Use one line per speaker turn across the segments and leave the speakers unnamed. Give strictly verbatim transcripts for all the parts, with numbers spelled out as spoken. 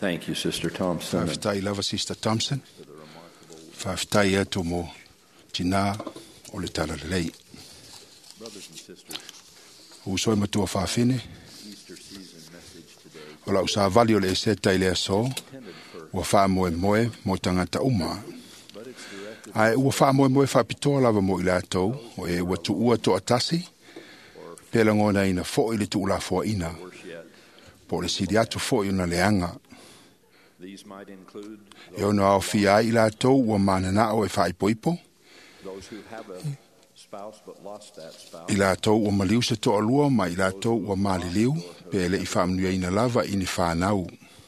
Thank you, Sister Thompson.
Whawhitai lava Sister Thompson. Whawhitai atu mo tina o le tala lelei.
Brothers and sisters,
Usoi matua whawhine.
Easter season message today
O la usa vali o le ese tai lea so.
intended for,
Ua wha moe moe mo tangata uma.
but it's directed
Ai ua wha moe moe whapitoa lava mo i lātou. O e ua tu ua to atasi. Pela ngona ina fo i le tu ula fo ina.
worse yet.
Po le sidi atu fo i una leanga.
These might include
E ono au fia i lātou ua manana o e whaipoipo.
those who have a spouse but lost that spouse.
I lātou ua maliu se toa lua, ma i lātou ua maliliu. Pele i whaamnua ina lava i ni whanau.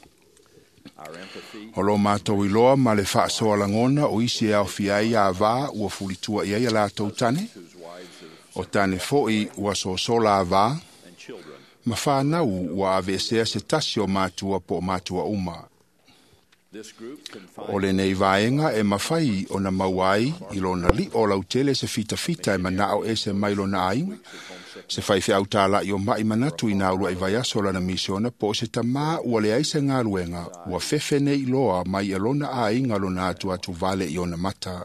Our empathy
O lo mātou i loa ma le whaasoa langona o isi e au fia i a vā ua fulitua i a lātou tane.
whose wives have
O tane foi ua so so la vā.
and children.
Ma whanau ua avesea se tasi o mātua po mātua uma.
This group can
O
find
le nei vaenga e mawhai o na mauai i lo na li o lautele se fita fita e manao e se mailo na ainga. Se whai whia utala i o mai manatu i naurua i vai asola na misiona po se tamā ua le aise ngā ruenga ua whewhene i loa mai e lona a inga lo na atu atu vale i o na mata.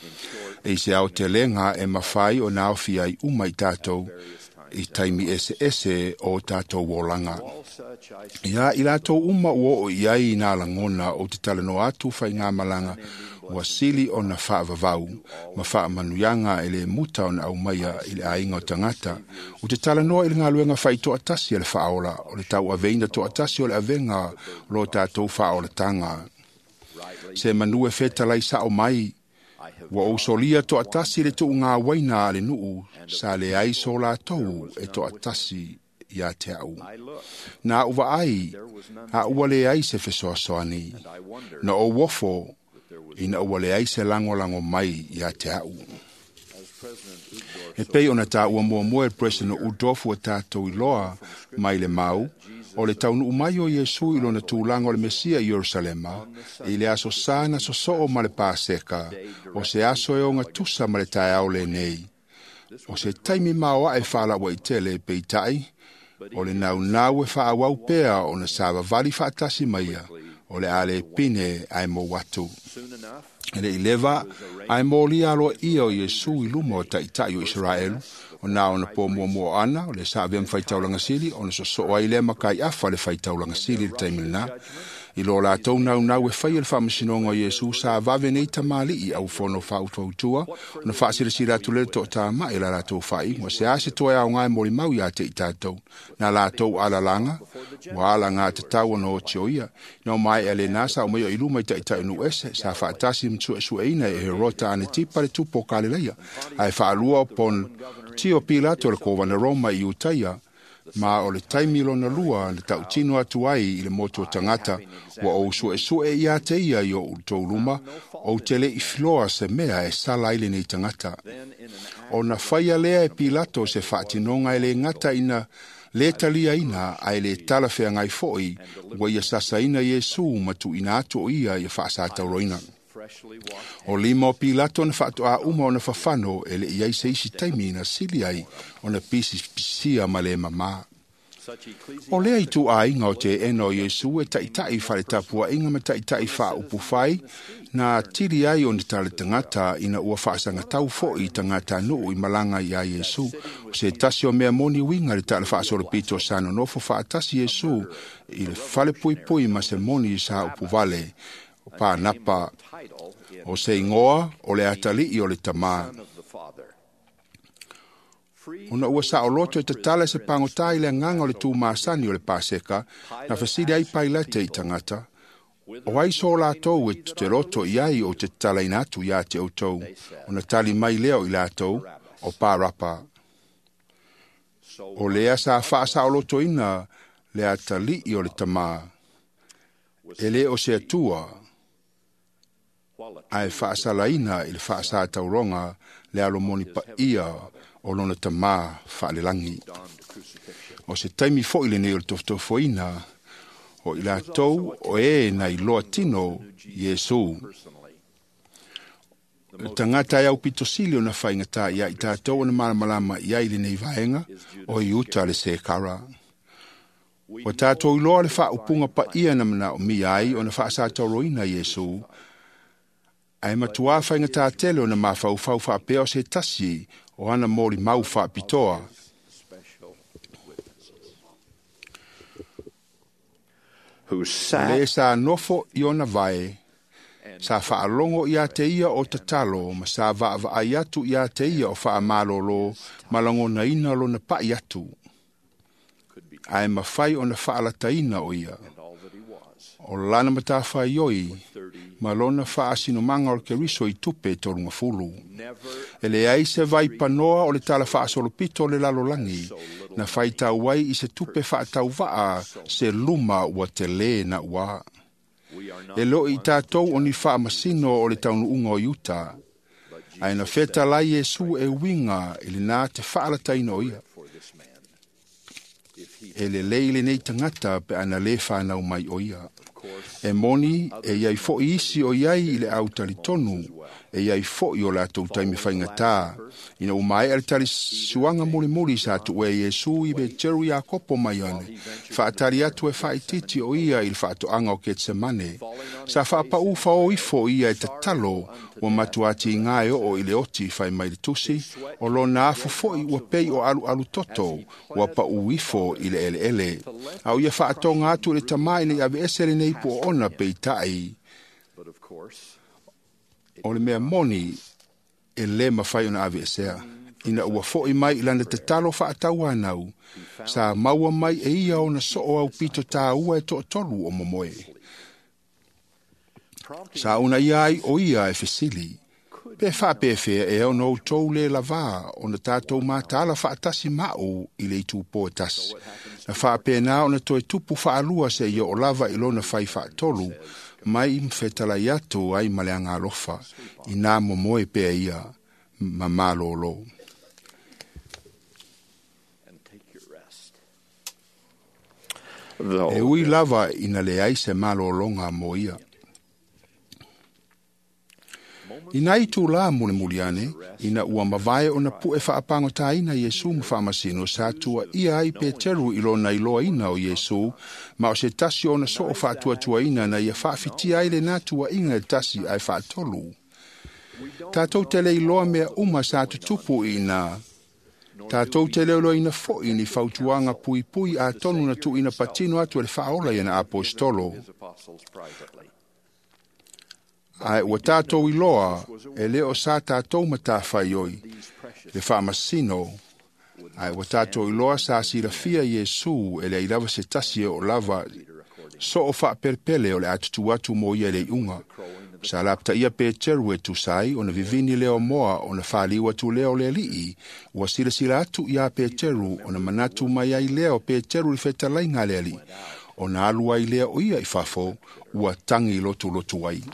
E se au te lenga e mawhai o na awhia i uma i tātou i taimi ese ese o tātou wolanga.
all such I
Ia i lātou uma ua o iai i nā langona o te talano atu whai ngā malanga ua sili o na whaavavau ma wha manuianga e le muta o na au maia i le ainga o tangata. O te talanoa i le ngā luenga whai to atasi e le whaola o le tau aveina to atasi o le avenga lo tātou whaola tanga.
rightly
Se manue feta lai sa o mai
I have
ua o solia to atasi le tu ngā waina a le nuu sa le ai so lātou e to atasi ia te au.
I look
Nā uwa ai,
there was none
a ua le ai se fesoa soani.
and I wondered
Na o wofo,
if there was
ina ua le ai se lango lango mai ia te au.
as President Uzdorf
E pei ona tā ua mua mua e President Udofu a tātou i loa mai le mau, o le taunu umai o Yesu i lona tūlanga o le Mesia i Yerusalema, i le aso sāna so so o ma le pāseka, o se aso e o ngā tusa ma le tae au le nei. O se taimi maua e whala wa i tele pe i tai, o le nau nau e wha awau pēa o na sāwa vali whaatasi maia, o le ale pine ai mo watu.
soon enough
Ele i lewa, ai mo li alo i o Yesu i lumo o tai tai o Israel, o nā o na pō mua mua ana, o le sa avem whaitaulanga sili, o na so so ai le makai afa le whaitaulanga sili le taimina. I lo la tau nau nau e whai le whamasinonga o Yesu sa vave nei tamali i au whono whau whautua, o na whaasira sira tu le to tā mai la la tau whai, wa se ase toe au ngai mori mau ia te i tātou, na la tau ala langa, wa ala ngā te tau no o tioia, no mai ele nasa o meo ilu mai ta i ta inu ese, sa whaatasi mtu e sueina e herota ane tipa le tupo kalileia, ai whaalua pon tio Pilato le kowana Roma i utaia, ma o le taimilo na lua le tau tino atu ai i le moto tangata wa o sue sue ia te ia i o utou luma o tele i filoa se mea e sala ile nei tangata.
then in an act
O na whaia lea e Pilato se whaatinonga e le ngata ina le talia ina ai le talawhea ngai foi wa ia sasa ina Yesu matu ina atu o ia i whaasata roina.
freshly washed
O lima o Pilato na whaatu a uma o na whawhano e le iai se isi taimi na sili ai o na pisi pisia ma le mama.
such
O lea i tu a inga o te eno Yesu e taitai whare tapua inga ma taitai wha upu whai na tiri ai o ni tale tangata ina ua whaasanga tau fo i tangata nuu i malanga i a Yesu. O se tasi o mea moni winga li tale whaasoro pito sano nofo whaatasi Yesu i le whale pui pui ma se moni i sa upu vale o pā napa
title in
o se ingoa o le atali i o le tamaa.
Son of the Father. Free
Ona ua sa o loto e te tala se pangotai le nganga o le tū maasani o le pāseka na whasiri ai pailate i tangata. O ai so lātou e te roto i ai o te tala inatu ia te autou. O na tali mai leo i lātou o pārapa.
so
O lea sa whaasa o loto ina le atali i o le tamā. E le o se atua
quality
ai whaasa laina i le whaasa tauronga le alo moni pa ia o lona tamā whaalelangi.
on the crucifixion.
O se taimi fo ile nei o le toftofoina o i lātou o e na i loa tino Yesu.
Personally,
Tangata ia upito sili o na whaingata ia i tātou o na malamalama ia i le nei vaenga o i uta le se kara. Wa tātou iloa le wha upunga pa ia na mana o mi ai o na wha sa tauroina Yesu. Ai matua whainga tā tele o na mawhau whau wha peo se tasi o ana mori mau wha pitoa. Le sa nofo i ona vai, sa wha alongo i a te ia o tatalo, ma sa wa wa ai atu i a te ia o wha amalolo, malango na ina lo na pa i atu. Ai mawhai o na wha alataina o ia. O lana mata whai oi, ma lona wha asinomanga o ke riso i tupe torunga fulu. E le ai se vai panoa o le tala wha asolopito le lalolangi, na whai tau wai i se tupe wha tau waa se luma ua te le na ua. E lo i tātou o ni wha masino o le taunu unga o Utah. Ai na wheta lai Yesu e winga ili nā te wha alataina o ia. E le leile nei tangata pe ana le whanau mai o ia. E moni e iai fo isi o iai i le au tali tonu, e iai fo i o la tau taimi whainga tā. Ina umai ale tali suanga muli muli sa tu e Yesu i be teru ia kopo mai ane. Wha atari atu e wha titi o ia i le wha atu anga o Getsemane. Sa wha pa ufa o ifo ia e te talo, wa matuati i ngai o i le oti whai mai le tusi, o lo na afu fo i ua pei o alu alu toto, wa pa u ifo i le ele ele. Au ia wha atonga atu le tamai le ave esere nei po ona pei tai. O le mea moni, e le mawhai ona ave esea. Ina ua fo i mai ilana te talo wha atau anau, sa maua mai e ia o na soo au pito tā ua e to tolu o momoe. Sa una iai o ia e fesili. Pe wha pewhea e au nou tau le lava o na tātou mātala wha atasi mao i le itu po atasi. Na wha pēnā o na toi tupu wha alua se ia o lava i lona whai wha tolu, mai im whetala iatu ai maleanga alofa, i nā momoe pēa ia, ma mālolo. E ui lava ina le aise mālolonga mo ia. Ina i tū la mule muliane, ina ua mawai o na pu e whaapango tā ina Yesu mwhamasino sa tua ia ai Peteru ilo na iloa ina o Yesu, ma o se tasi o na so o whaatua tua ina na ia whaafiti ai le nā tua inga e tasi ai whaatolu. Tātou tele iloa mea uma sa tutupu ina. Tātou tele iloa ina fo ini whautuanga pui pui a tonu na tu ina patino atu e whaola ina apostolo. Ai ua tātou iloa, e leo sa tātou matawhai oi, le whamasino. Ai ua tātou iloa sa sira fia Yesu, e le ilawa se tasi o lava, so o wha perpele o le atutu atu mo ia le unga. Sa lapta ia Peteru e tu sai, o na vivini leo moa, o na whaliwa tu leo le lii, ua sila sila atu ia Peteru, o na manatu mai ai leo Peteru i wheta lainga le li, o na alua i leo ia i whafo, ua tangi lotu lotu ai.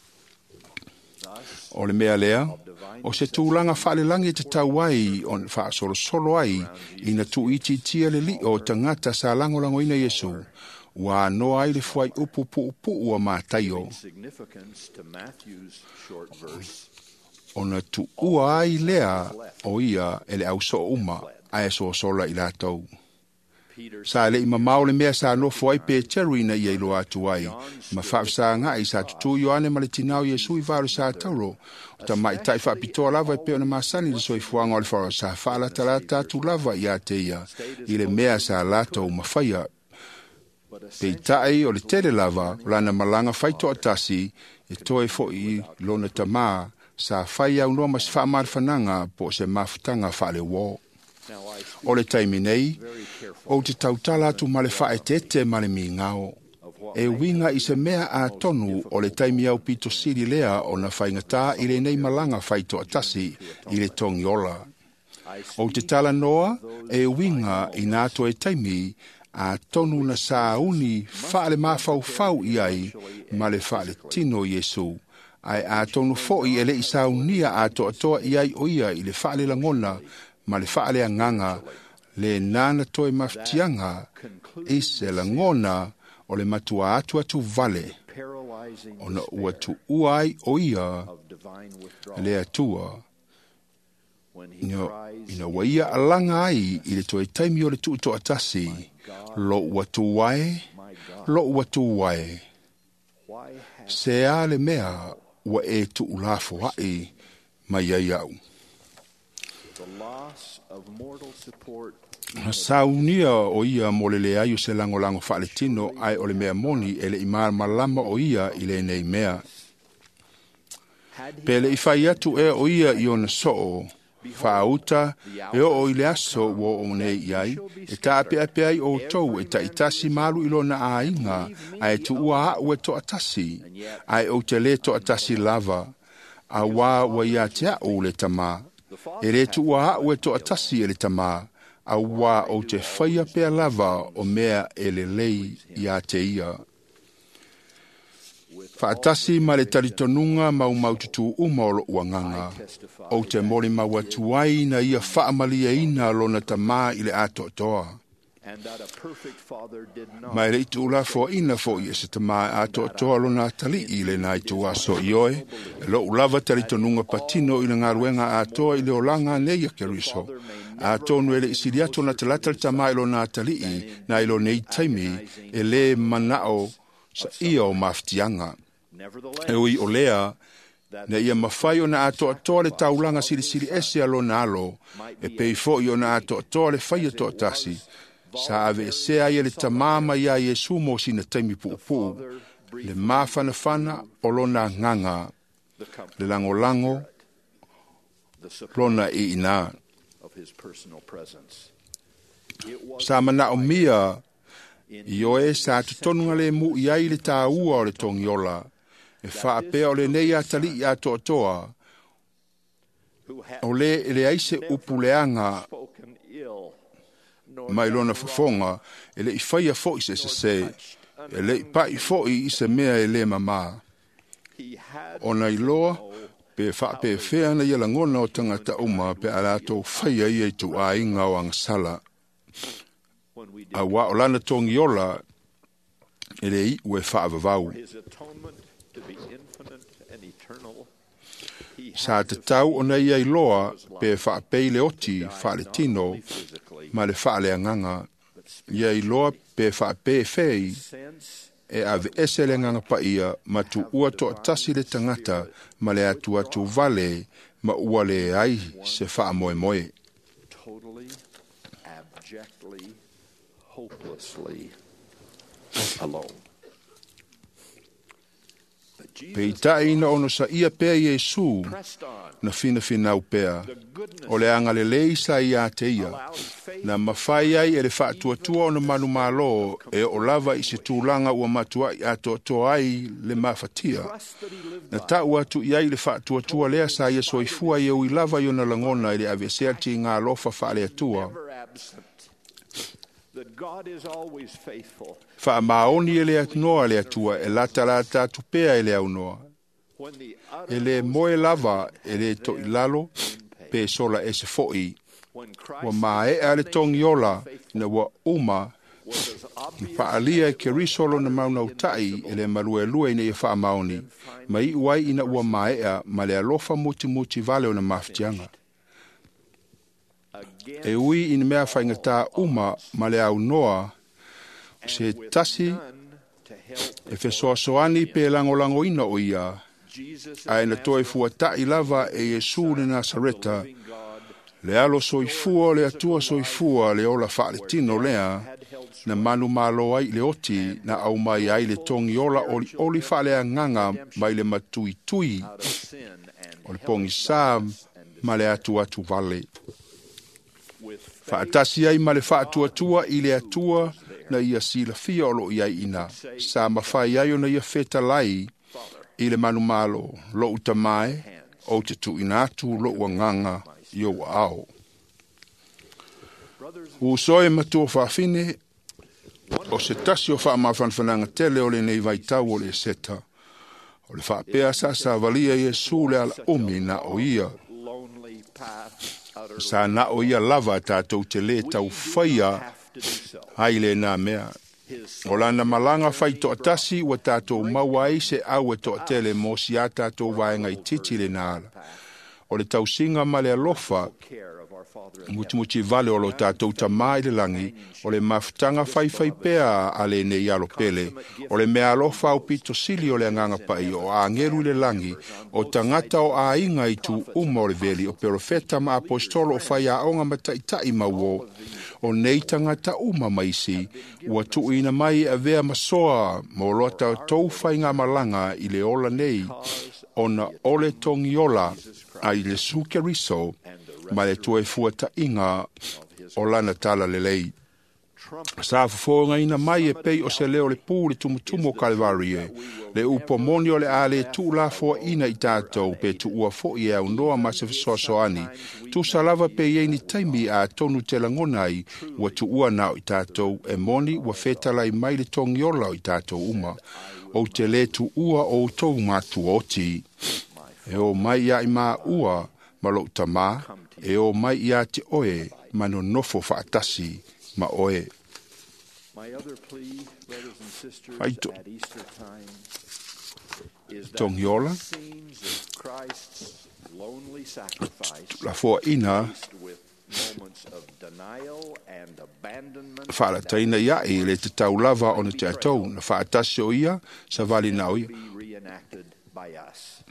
O le mea lea, o se tūlanga whaalelangi te tauai o wha solo solo ai, ina tu iti tia le li o tangata sa langolango ina Yesu, wa noa ai le fuai upu pu upu ua mātaio. O na tu ua ai lea o ia ele au so uma, ae so sola i lātou. Sa le ima maole mea sa no foi Peteru ina ia ilo atu ai. Ma whaafsa nga i sa tutu Ioane ma le tinau Yesu i varu sa tauro. O ta mai tai whaapitoa lava i peo na masani le soi fuanga o le whara sa whaala talata tu lava i a te ia. I le mea sa lato ma whaia. Pei tai o le tele lava, o lana malanga whaito atasi, e toe fo i lona tama, sa whaia unua mas whaamar whananga po se mafutanga whaale wo. O le taimi nei, o te tautala atu ma le whae tete ma le mi ngao. E winga i se mea a tonu o le taimi au pito siri lea o na whaingatā i le nei malanga whaito atasi i le tongi ola. O te tala noa, e winga i nāto e taimi a tonu na sauni whaale mawhau whau i ai ma le whaale tino Yesu. Ai a tonu fo i ele i saunia a toa toa i ai o ia i le whaale langona ma le whaale anganga le nana toe maftianga i se langona o le matua atu atu vale o na ua tu uai o ia le atua Ino, ina waia alanga ai i le toi taimi o le tu to atasi. Lo watu wae, lo watu wae. Se a le mea wa e tu ulafo hai mai ai au. Saunia o ia mo le lea iu se lango lango whaletino ai o le mea moni e le ima malama o ia i le nei mea. Pele i whai atu e o ia i ona soo, whaauta e o i le aso wo o nei iai, e ta ape ape ai o tau e ta itasi malu ilo na a inga, ai tu ua a ue to atasi, ai o te le to atasi lava, a wā wa ia te a o le tama, e le tu ua a ue to atasi e le tama, a wā o te whaia pea lava o mea e le lei ia te ia. Whaatasi ma le taritonunga mau maututu uma o lo uanganga. O te mori mawatuai na ia whaamalia ina lona tamā i le ato toa. Mai le itu ula fo ina fo i ese tamā ato toa lona tali i le nai tua so i oe. Lo ulava taritonunga patino i le ngaruenga atoa i le olanga neia keriso. Ato nuele isiriato na talata tamā i lona tali i na ilo nei taimi e le manao sa ia o maftianga. E ui o lea, na ia mawhai o na ato atoa le taulanga siri siri ese alo na alo, e pei fo i o na ato atoa le whai ato atasi, sa ave e sea ia le tamama ia Yesu mo sina taimi puupu, le mawhana whana o lona nganga, le lango lango, lona i ina. Sa mana o mia, i oe sa tutonunga le mu i ai le tā ua o le tongiola, e whaapea o le nei atali i ato atoa, o le e le aise upuleanga mai lona fafonga, e le i whaia fo i se se se, e le i pa i fo i se mea e le mama. O na iloa, pe whaape whea na ia langona o tangata uma pe alato whaia i e tu a inga o angsala. A wa o lana tongiola e le i ue whaavavau. Sa te tau o nei ai loa pe whaapei le oti whaale tino ma le whaale anganga. Ia i loa pe whaapei whei e ave ese le nganga pa ia ma tu ua to atasi le tangata ma le atu atu vale ma ua le ai se wha moe moe. Hopelessly alone. Pei tai na ono sa ia pea Yesu na fina fina au pea. O le anga le lei sa ia te ia. Na mawhai ai e le whaatua tua o na manu malo e o lava i se tūlanga ua matua i ato to ai le mawhatia. Na tau atu i ai le whaatua tua lea sa ia soifua i au i lava i o na langona i le aveseati ngā lofa whaale atua. Fa maoni e le atnoa le atua e lata lata tupea e le aunoa. E le moe lava e le to ilalo pe sola e se foi. Wa mae a le tongiola na wa uma pa alia e ke risolo na mauna utai e le marue lue ina i wha maoni. Ma i uai ina ua mae a ma le alofa muti muti vale o na maftianga. E ui in mea whaingata uma ma le au noa se tasi e whesoa soani pe lango lango ina o ia a ena toe fuata i lava e Yesu le Nasareta le alo soifua le atua soifua le ola whaale tino lea na manu malo ai le oti na au mai ai le tongi ola oli oli whaale a nganga mai le matui tui o le pongi sā ma le atu atu vale. Whaatasi ai ma le whaatua tua i le atua na ia sila fia o lo iai ina. Sa mawhai ai o na ia feta lai i le manu malo lo utamae o te tu inatu lo uanganga i o ao. Usoe matua whaafine o se tasi o whaamawhanwhananga tele o le nei vaitau o le seta. O le whaapea sa sa valia Yesu le ala umi na o ia. Sa na o ia lava tātou te le tau whaia haile nā mea. O lana malanga whai to atasi wa tātou maua i se au e to tele mo si a tātou vaenga i titi le nāla. o le tausinga ma le alofa mutimuti vale o lo tātou tamā i le langi, o le mafutanga whaiwhai pēa a le nei alo pele, o le mea alofa au pito sili o le anganga pai o a ngeru le langi, o tangata o a inga i tu uma o le veli, o perofeta ma apostolo o whai a onga mataitai mauo, o nei tangata uma maisi, ua tu ina mai a vea masoa, mo loata tau whai ngā malanga i le ola nei, ona ole tongi ola, a i le suke riso, ma le tue fuata inga o lana tala le lei. Sa fufonga ina mai e pei o se leo le pū le tumutumo Kalvarie, le upo moni o le ale tu la fua ina i tātou pe tu ua fo i au noa ma se fisoasoani, tu salava pe yeini taimi a tonu te langonai ua tu ua nao i tātou e moni ua fetala i mai le tongiola i tātou uma, o te le tu ua o tou matu oti. E o mai ia i maa ua ma lo tamā, e o mai ia te oe mano nofo whaatasi ma oe.
My other plea, brothers and sisters,
Aito.
at Easter time is that
Tongiola.
the scenes of Christ's lonely sacrifice
La fua ina
faced with moments of denial and abandonment
whaala taina ia e le te taulava o na te atou na whaatasi o ia sa vali na oia.
be reenacted by us.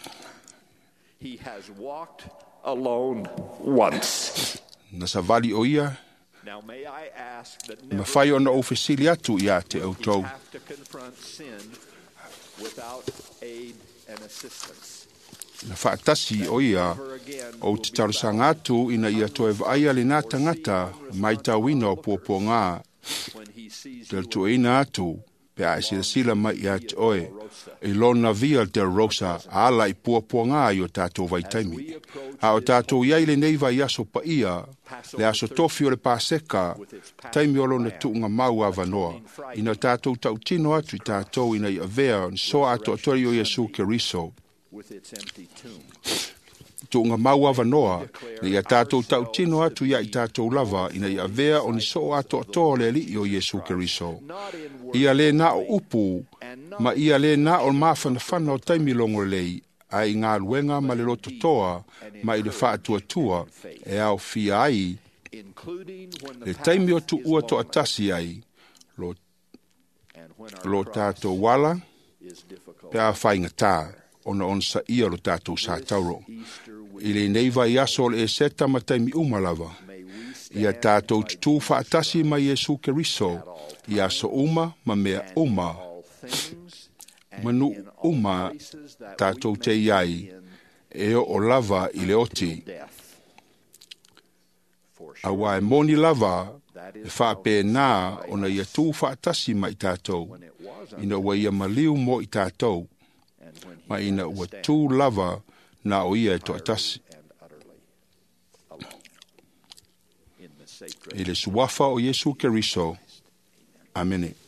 He has walked alone once.
Na sa vali o ia
Now may I ask that
ma
never
whai ona ofisili atu ia te au
you
tau.
have to confront sin without aid and assistance.
Na whaatasi o ia o te tarusanga atu ina ia toe vaia le nā tangata mai tauina o pōpō ngā
When he sees
te tu ina atu pe a sila sila mai ia te oe e lona via te rosa ala i pōpō ngā i o tātou vai taimi. A o tātou iai le neiva i aso pa ia le aso tofi o le pāseka taimi o lona tu ngā mau a vanoa. Ina tātou tau tino atu i tātou ina i avea ni soa ato atori o Yesu Keriso.
with its empty tomb.
Tu ngā mau a vanoa le ia tātou tau tino atu ia i tātou lava ina i avea o ni soa ato ato le li o Yesu Keriso.
Not in word
Ia le na o upu
and not
ma ia le na o mawhana whana o taimi longo lei ai ngā luenga ma le loto toa ma i le whaatua tua e au fia ai
including when the
le
path
taimi o tu
is
ua to
long
atasi ai lo,
and when
lo
our cross
tātou wala
is difficult.
pe a whainga tā ona on sa ia lo tātou sa tauro.
Easter
I le neiva i aso le e seta ma taimi umalava.
may we
Ia
stand
tātou tutu whaatasi ma Yesu Keriso i aso uma ma mea uma
all things and
manu
in all
uma
places that
tātou
we
te
may
iai
be in
e o lava i le oti.
death. For
A
sure,
wa e moni lava
that
e
is
wha
how
pe
he
nā
said
o na ia tū whaatasi ma i tātou.
when it was
Ina wa ia maliu mo i tātou.
and when he
Ma
had
ina
to
ua
stand
tū lava na o ia e to atasi.
and utterly alone in the sacred
I le suafa o Yesu Keriso. Amene.